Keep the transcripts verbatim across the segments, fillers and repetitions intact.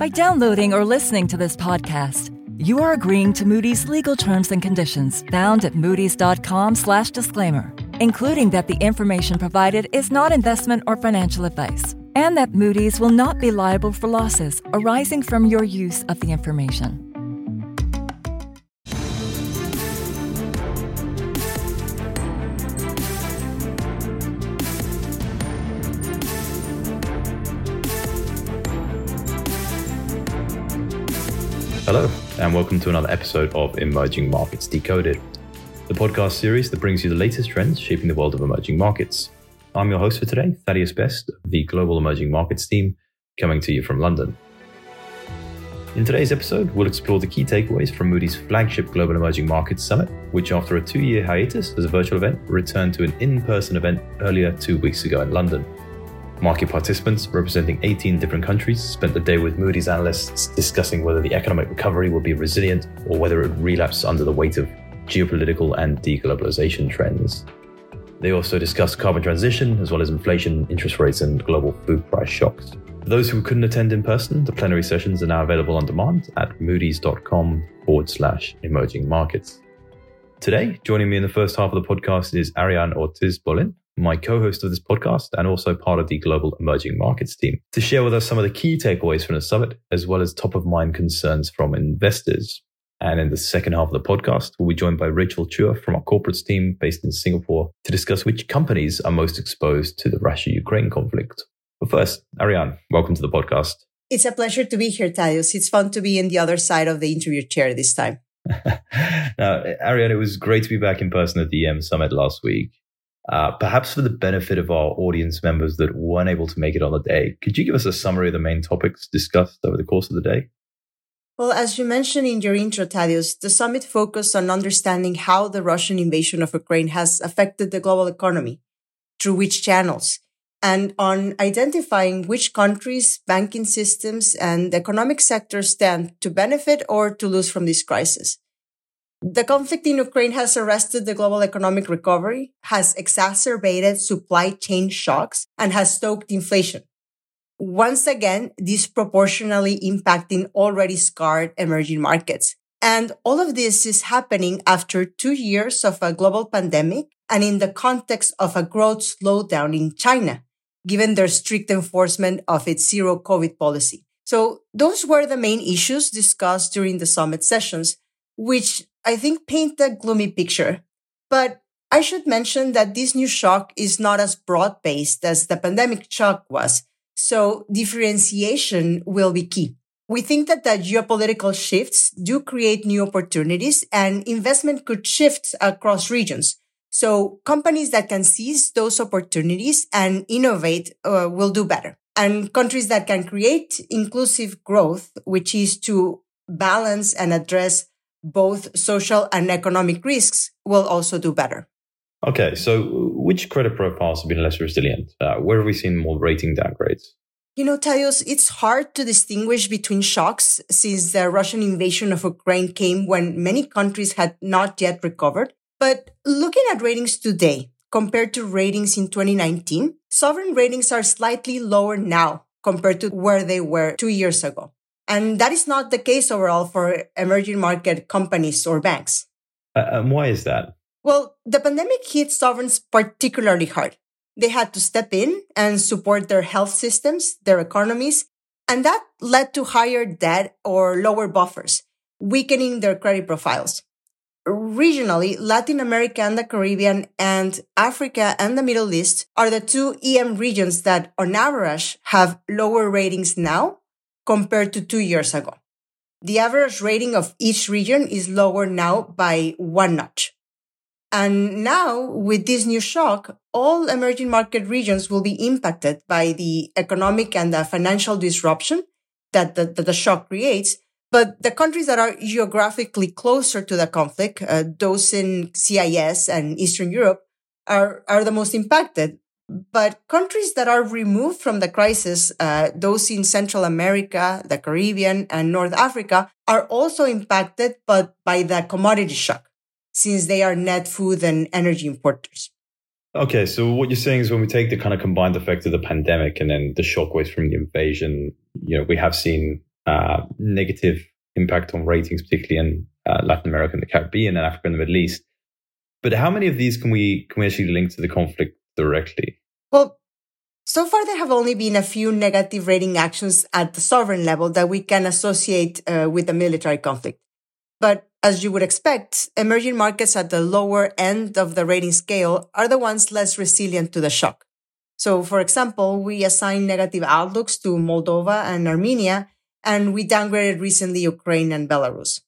By downloading or listening to this podcast, you are agreeing to Moody's legal terms and conditions found at moodys.com slash disclaimer, including that the information provided is not investment or financial advice, and that Moody's will not be liable for losses arising from your use of the information. Hello, and welcome to another episode of Emerging Markets Decoded, the podcast series that brings you the latest trends shaping the world of emerging markets. I'm your host for today, Thaddeus Best, of the Global Emerging Markets team, coming to you from London. In today's episode, we'll explore the key takeaways from Moody's flagship Global Emerging Markets Summit, which after a two-year hiatus as a virtual event, returned to an in-person event earlier two weeks ago in London. Market participants representing eighteen different countries spent the day with Moody's analysts discussing whether the economic recovery would be resilient or whether it would relapse under the weight of geopolitical and deglobalization trends. They also discussed carbon transition, as well as inflation, interest rates, and global food price shocks. For those who couldn't attend in person, the plenary sessions are now available on demand at moodys.com forward slash emerging markets. Today, joining me in the first half of the podcast is Ariane Ortiz-Bolin, my co-host of this podcast and also part of the Global Emerging Markets team, to share with us some of the key takeaways from the summit, as well as top-of-mind concerns from investors. And in the second half of the podcast, we'll be joined by Rachel Chua from our corporates team based in Singapore to discuss which companies are most exposed to the Russia-Ukraine conflict. But first, Ariane, welcome to the podcast. It's a pleasure to be here, Thaddeus. It's fun to be in the other side of the interview chair this time. Now, Ariane, it was great to be back in person at the E M Summit last week. Uh, perhaps for the benefit of our audience members that weren't able to make it on the day, could you give us a summary of the main topics discussed over the course of the day? Well, as you mentioned in your intro, Thaddeus, the summit focused on understanding how the Russian invasion of Ukraine has affected the global economy, through which channels, and on identifying which countries, banking systems, and economic sectors stand to benefit or to lose from this crisis. The conflict in Ukraine has arrested the global economic recovery, has exacerbated supply chain shocks, and has stoked inflation, once again disproportionately impacting already scarred emerging markets. And all of this is happening after two years of a global pandemic and in the context of a growth slowdown in China, given their strict enforcement of its zero COVID policy. So those were the main issues discussed during the summit sessions, which I think paint a gloomy picture. But I should mention that this new shock is not as broad-based as the pandemic shock was, so differentiation will be key. We think that the geopolitical shifts do create new opportunities and investment could shift across regions. So companies that can seize those opportunities and innovate uh, will do better. And countries that can create inclusive growth, which is to balance and address both social and economic risks, will also do better. Okay, so which credit profiles have been less resilient? Uh, where have we seen more rating downgrades? You know, Thaddeus, it's hard to distinguish between shocks since the Russian invasion of Ukraine came when many countries had not yet recovered. But looking at ratings today compared to ratings in twenty nineteen, sovereign ratings are slightly lower now compared to where they were two years ago. And that is not the case overall for emerging market companies or banks. Uh, and why is that? Well, the pandemic hit sovereigns particularly hard. They had to step in and support their health systems, their economies, and that led to higher debt or lower buffers, weakening their credit profiles. Regionally, Latin America and the Caribbean and Africa and the Middle East are the two E M regions that, on average, have lower ratings now compared to two years ago. The average rating of each region is lower now by one notch. And now, with this new shock, all emerging market regions will be impacted by the economic and the financial disruption that the, that the shock creates. But the countries that are geographically closer to the conflict, uh, those in C I S and Eastern Europe, are, are the most impacted. But countries that are removed from the crisis, uh, those in Central America, the Caribbean, and North Africa, are also impacted, but by the commodity shock, since they are net food and energy importers. Okay, so what you're saying is when we take the kind of combined effect of the pandemic and then the shockwaves from the invasion, you know, we have seen uh, negative impact on ratings, particularly in uh, Latin America and the Caribbean and Africa and the Middle East. But how many of these can we can we actually link to the conflict directly? Well, so far there have only been a few negative rating actions at the sovereign level that we can associate uh, with the military conflict. But as you would expect, emerging markets at the lower end of the rating scale are the ones less resilient to the shock. So, for example, we assigned negative outlooks to Moldova and Armenia, and we downgraded recently Ukraine and Belarus.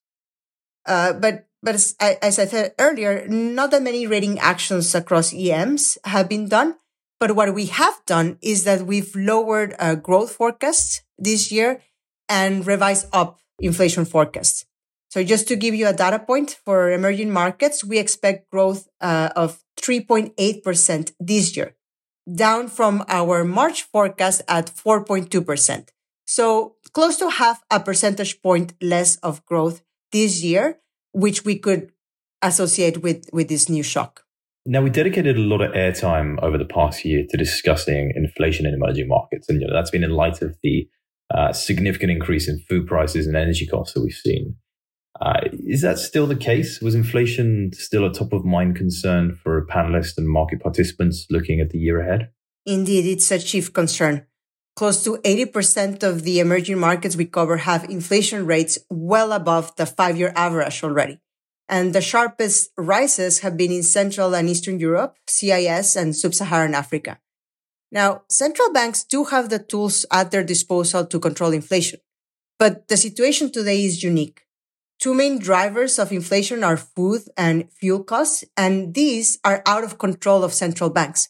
Uh, but But as, as I said earlier, not that many rating actions across E Ms have been done. But what we have done is that we've lowered uh, growth forecasts this year and revised up inflation forecasts. So just to give you a data point for emerging markets, we expect growth uh, of three point eight percent this year, down from our March forecast at four point two percent. So close to half a percentage point less of growth this year, which we could associate with, with this new shock. Now, we dedicated a lot of airtime over the past year to discussing inflation in emerging markets. And you know, that's been in light of the uh, significant increase in food prices and energy costs that we've seen. Uh, is that still the case? Was inflation still a top of mind concern for panelists and market participants looking at the year ahead? Indeed, it's a chief concern. Close to eighty percent of the emerging markets we cover have inflation rates well above the five-year average already. And the sharpest rises have been in Central and Eastern Europe, C I S, and Sub-Saharan Africa. Now, central banks do have the tools at their disposal to control inflation. But the situation today is unique. Two main drivers of inflation are food and fuel costs, and these are out of control of central banks.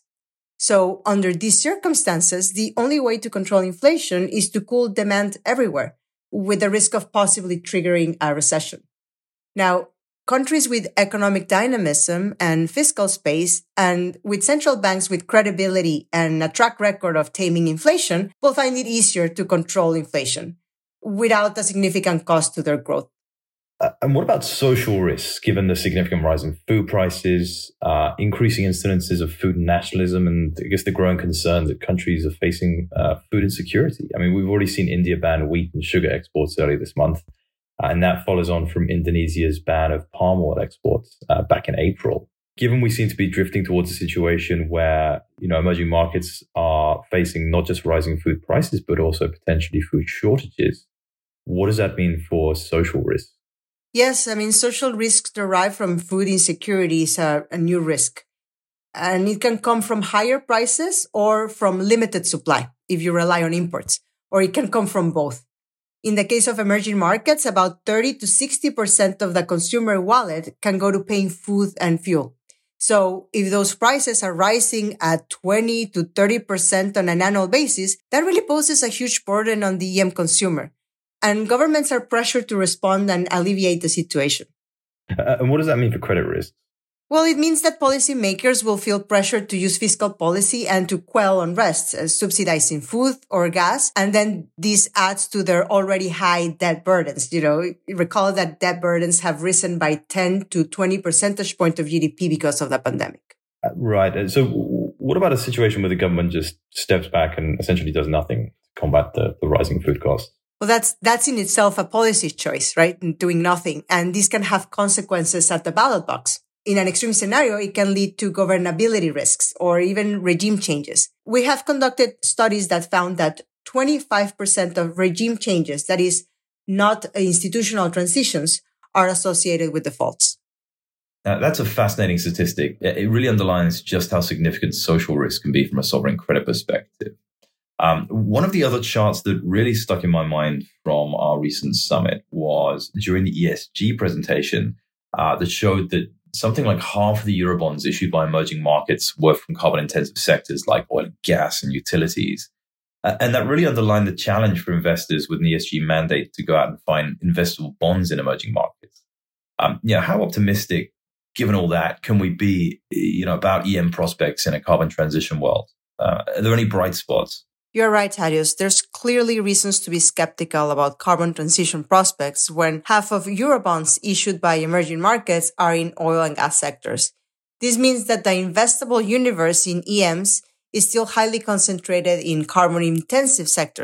So under these circumstances, the only way to control inflation is to cool demand everywhere, with the risk of possibly triggering a recession. Now, countries with economic dynamism and fiscal space, and with central banks with credibility and a track record of taming inflation, will find it easier to control inflation without a significant cost to their growth. Uh, and what about social risks, given the significant rise in food prices, uh, increasing incidences of food nationalism, and I guess the growing concern that countries are facing uh, food insecurity? I mean, we've already seen India ban wheat and sugar exports earlier this month, uh, and that follows on from Indonesia's ban of palm oil exports uh, back in April. Given we seem to be drifting towards a situation where, you know, emerging markets are facing not just rising food prices, but also potentially food shortages, what does that mean for social risks? Yes, I mean, social risks derived from food insecurity is a, a new risk. And it can come from higher prices or from limited supply if you rely on imports, or it can come from both. In the case of emerging markets, about thirty to sixty percent of the consumer wallet can go to paying food and fuel. So if those prices are rising at twenty to thirty percent on an annual basis, that really poses a huge burden on the E M consumer. And governments are pressured to respond and alleviate the situation. Uh, and what does that mean for credit risk? Well, it means that policymakers will feel pressured to use fiscal policy and to quell unrest, uh, subsidizing food or gas. And then this adds to their already high debt burdens. You know, recall that debt burdens have risen by ten to twenty percentage points of G D P because of the pandemic. Uh, right. And so what about a situation where the government just steps back and essentially does nothing to combat the, the rising food costs? Well, that's that's in itself a policy choice, right? Doing nothing. And this can have consequences at the ballot box. In an extreme scenario, it can lead to governability risks or even regime changes. We have conducted studies that found that twenty-five percent of regime changes, that is, not institutional transitions, are associated with defaults. Now, that's a fascinating statistic. It really underlines just how significant social risk can be from a sovereign credit perspective. Um, one of the other charts that really stuck in my mind from our recent summit was during the E S G presentation uh, that showed that something like half of the Eurobonds issued by emerging markets were from carbon-intensive sectors like oil and gas and utilities. Uh, and that really underlined the challenge for investors with an E S G mandate to go out and find investable bonds in emerging markets. Um, you know, how optimistic, given all that, can we be, you know, about E M prospects in a carbon transition world? Uh, are there any bright spots? You're right, Thaddeus. There's clearly reasons to be skeptical about carbon transition prospects when half of Eurobonds issued by emerging markets are in oil and gas sectors. This means that the investable universe in E Ms is still highly concentrated in carbon-intensive sectors,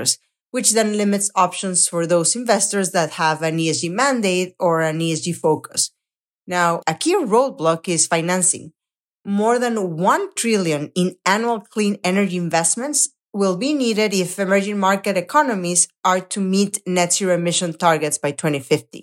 which then limits options for those investors that have an E S G mandate or an E S G focus. Now, a key roadblock is financing. More than one trillion dollars in annual clean energy investments will be needed if emerging market economies are to meet net zero emission targets by twenty fifty.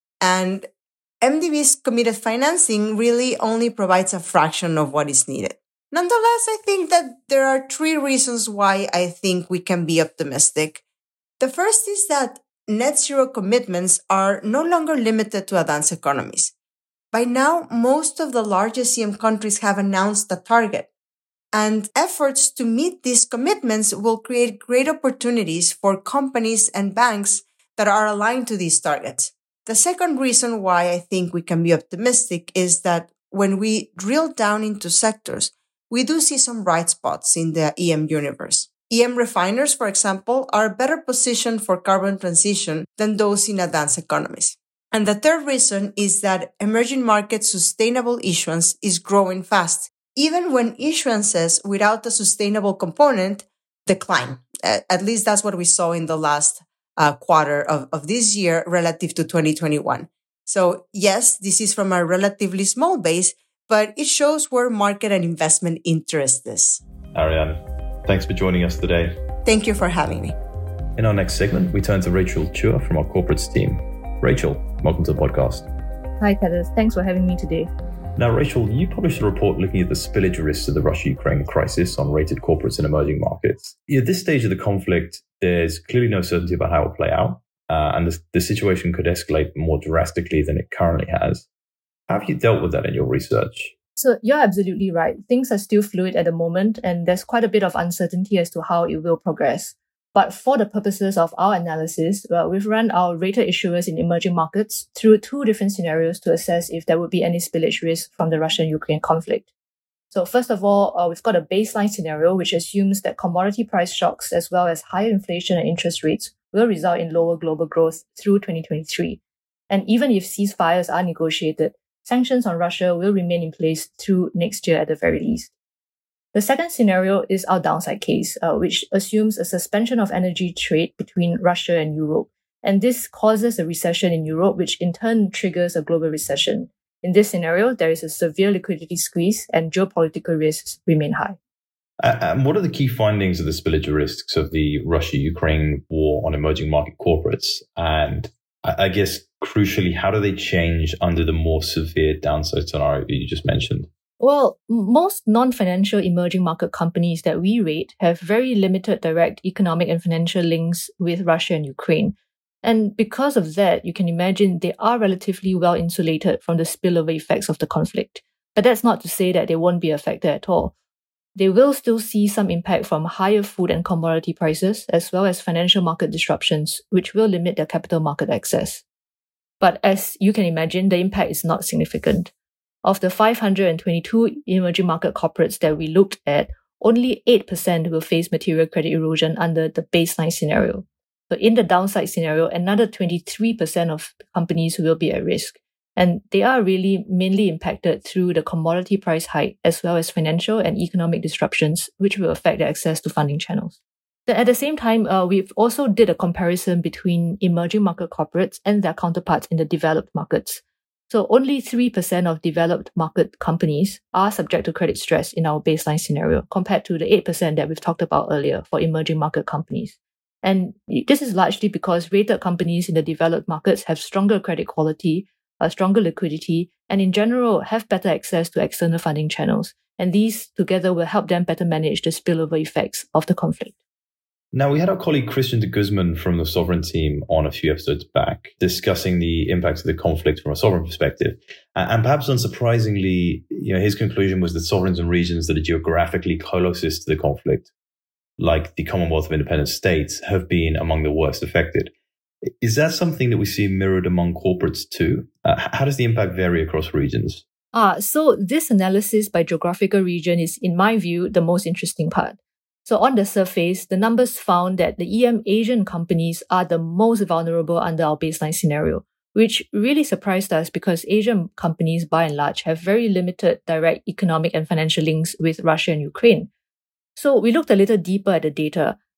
And M D B's committed financing really only provides a fraction of what is needed. Nonetheless, I think that there are three reasons why I think we can be optimistic. The first is that net zero commitments are no longer limited to advanced economies. By now, most of the largest E M countries have announced a target, and efforts to meet these commitments will create great opportunities for companies and banks that are aligned to these targets. The second reason why I think we can be optimistic is that when we drill down into sectors, we do see some bright spots in the E M universe. E M refiners, for example, are better positioned for carbon transition than those in advanced economies. And the third reason is that emerging market sustainable issuance is growing fast, even when issuances without a sustainable component decline. At least that's what we saw in the last uh, quarter of, of this year relative to twenty twenty-one. So yes, this is from a relatively small base, but it shows where market and investment interest is. Ariane, thanks for joining us today. Thank you for having me. In our next segment, we turn to Rachel Chua from our corporates team. Rachel, welcome to the podcast. Hi, Thaddeus. Thanks for having me today. Now, Rachel, you published a report looking at the spillage risks of the Russia-Ukraine crisis on rated corporates in emerging markets. At this stage of the conflict, there's clearly no certainty about how it will play out, uh, and the, the situation could escalate more drastically than it currently has. How have you dealt with that in your research? So you're absolutely right. Things are still fluid at the moment, and there's quite a bit of uncertainty as to how it will progress. But for the purposes of our analysis, well, we've run our rated issuers in emerging markets through two different scenarios to assess if there would be any spillage risk from the Russian-Ukraine conflict. So first of all, uh, we've got a baseline scenario which assumes that commodity price shocks as well as higher inflation and interest rates will result in lower global growth through twenty twenty-three. And even if ceasefires are negotiated, sanctions on Russia will remain in place through next year at the very least. The second scenario is our downside case, uh, which assumes a suspension of energy trade between Russia and Europe. And this causes a recession in Europe, which in turn triggers a global recession. In this scenario, there is a severe liquidity squeeze and geopolitical risks remain high. Uh, and what are the key findings of the spillage risks of the Russia-Ukraine war on emerging market corporates? And I, I guess, crucially, how do they change under the more severe downside scenario that you just mentioned? Well, most non-financial emerging market companies that we rate have very limited direct economic and financial links with Russia and Ukraine. And because of that, you can imagine they are relatively well insulated from the spillover effects of the conflict. But that's not to say that they won't be affected at all. They will still see some impact from higher food and commodity prices, as well as financial market disruptions, which will limit their capital market access. But as you can imagine, the impact is not significant. Of the five hundred twenty-two emerging market corporates that we looked at, only eight percent will face material credit erosion under the baseline scenario. So in the downside scenario, another twenty-three percent of companies will be at risk. And they are really mainly impacted through the commodity price hike as well as financial and economic disruptions, which will affect their access to funding channels. Then at the same time, uh, we've also did a comparison between emerging market corporates and their counterparts in the developed markets. So only three percent of developed market companies are subject to credit stress in our baseline scenario, compared to the eight percent that we've talked about earlier for emerging market companies. And this is largely because rated companies in the developed markets have stronger credit quality, a stronger liquidity, and in general have better access to external funding channels. And these together will help them better manage the spillover effects of the conflict. Now, we had our colleague Christian de Guzman from the Sovereign team on a few episodes back discussing the impacts of the conflict from a sovereign perspective. And perhaps unsurprisingly, you know, his conclusion was that sovereigns and regions that are geographically closest to the conflict, like the Commonwealth of Independent States, have been among the worst affected. Is that something that we see mirrored among corporates too? Uh, how does the impact vary across regions? Ah, so this analysis by geographical region is, in my view, the most interesting part. So on the surface, the numbers found that the E M Asian companies are the most vulnerable under our baseline scenario, which really surprised us because Asian companies, by and large, have very limited direct economic and financial links with Russia and Ukraine. So we looked a little deeper at the data,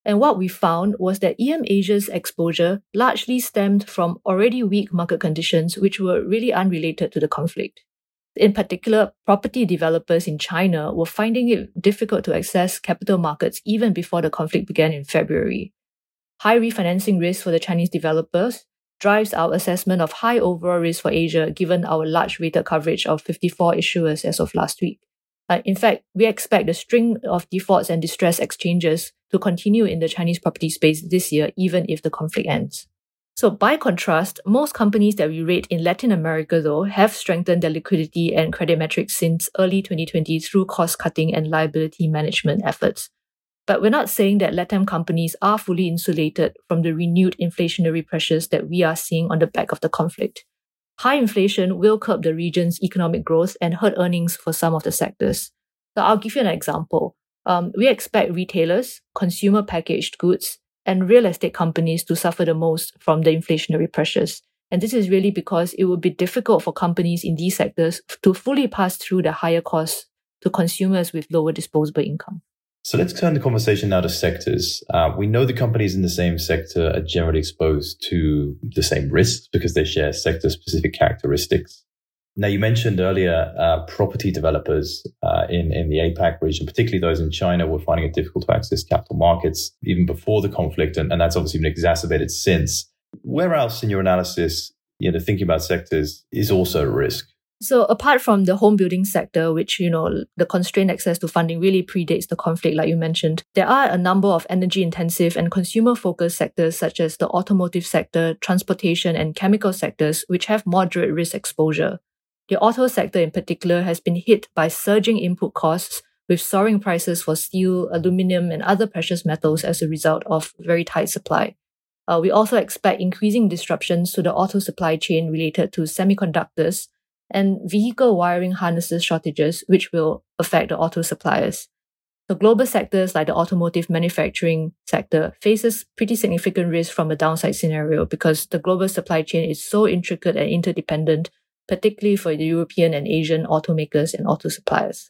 And what we found was that E M Asia's exposure largely stemmed from already weak market conditions, which were really unrelated to the conflict. In particular, property developers in China were finding it difficult to access capital markets even before the conflict began in February. High refinancing risk for the Chinese developers drives our assessment of high overall risk for Asia given our large weighted coverage of fifty-four issuers as of last week. Uh, in fact, we expect the string of defaults and distress exchanges to continue in the Chinese property space this year, even if the conflict ends. So by contrast, most companies that we rate in Latin America, though, have strengthened their liquidity and credit metrics since early twenty twenty through cost-cutting and liability management efforts. But we're not saying that LatAm companies are fully insulated from the renewed inflationary pressures that we are seeing on the back of the conflict. High inflation will curb the region's economic growth and hurt earnings for some of the sectors. So I'll give you an example. Um, we expect retailers, consumer packaged goods, and real estate companies to suffer the most from the inflationary pressures. And this is really because it would be difficult for companies in these sectors to fully pass through the higher costs to consumers with lower disposable income. So let's turn the conversation now to sectors. Uh, we know the companies in the same sector are generally exposed to the same risks because they share sector-specific characteristics. Now, you mentioned earlier uh, property developers uh, in, in the APAC region, particularly those in China, were finding it difficult to access capital markets even before the conflict, and, and that's obviously been exacerbated since. Where else in your analysis, you know, thinking about sectors is also a risk? So apart from the home building sector, which, you know, the constrained access to funding really predates the conflict, like you mentioned, there are a number of energy-intensive and consumer-focused sectors such as the automotive sector, transportation, and chemical sectors, which have moderate risk exposure. The auto sector in particular has been hit by surging input costs with soaring prices for steel, aluminum, and other precious metals as a result of very tight supply. Uh, we also expect increasing disruptions to the auto supply chain related to semiconductors and vehicle wiring harnesses shortages, which will affect the auto suppliers. The global sectors like the automotive manufacturing sector faces pretty significant risk from a downside scenario because the global supply chain is so intricate and interdependent, particularly for the European and Asian automakers and auto suppliers.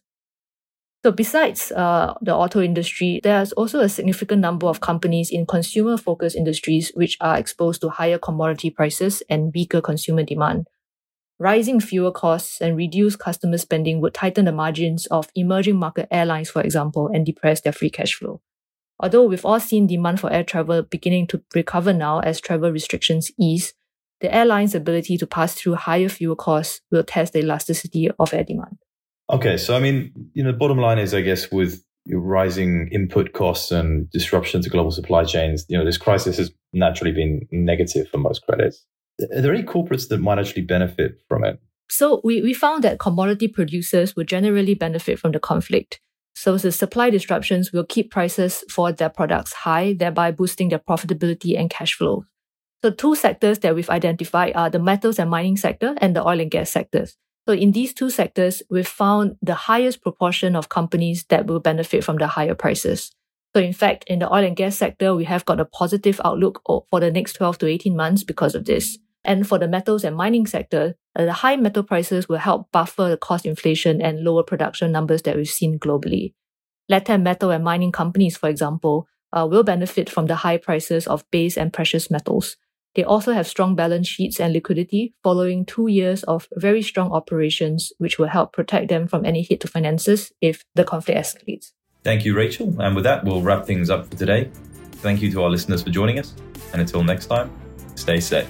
So besides uh, the auto industry, there's also a significant number of companies in consumer-focused industries which are exposed to higher commodity prices and weaker consumer demand. Rising fuel costs and reduced customer spending would tighten the margins of emerging market airlines, for example, and depress their free cash flow. Although we've all seen demand for air travel beginning to recover now as travel restrictions ease, the airline's ability to pass through higher fuel costs will test the elasticity of air demand. Okay, so I mean, you know, the bottom line is, I guess, with rising input costs and disruption to global supply chains, you know, this crisis has naturally been negative for most credits. Are there any corporates that might actually benefit from it? So we, we found that commodity producers will generally benefit from the conflict. So the supply disruptions will keep prices for their products high, thereby boosting their profitability and cash flow. So two sectors that we've identified are the metals and mining sector and the oil and gas sectors. So in these two sectors, we've found the highest proportion of companies that will benefit from the higher prices. So in fact, in the oil and gas sector, we have got a positive outlook for the next twelve to eighteen months because of this. And for the metals and mining sector, uh, the high metal prices will help buffer the cost inflation and lower production numbers that we've seen globally. LatAm metal and mining companies, for example, uh, will benefit from the high prices of base and precious metals. They also have strong balance sheets and liquidity following two years of very strong operations, which will help protect them from any hit to finances if the conflict escalates. Thank you, Rachel. And with that, we'll wrap things up for today. Thank you to our listeners for joining us. And until next time, stay safe.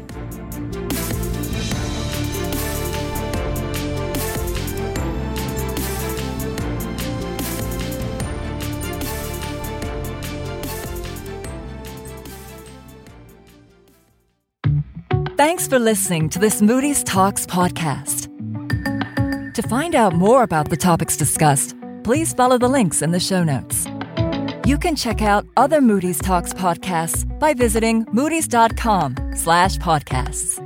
Thanks for listening to this Moody's Talks podcast. To find out more about the topics discussed, please follow the links in the show notes. You can check out other Moody's Talks podcasts by visiting moodys.com slash podcasts.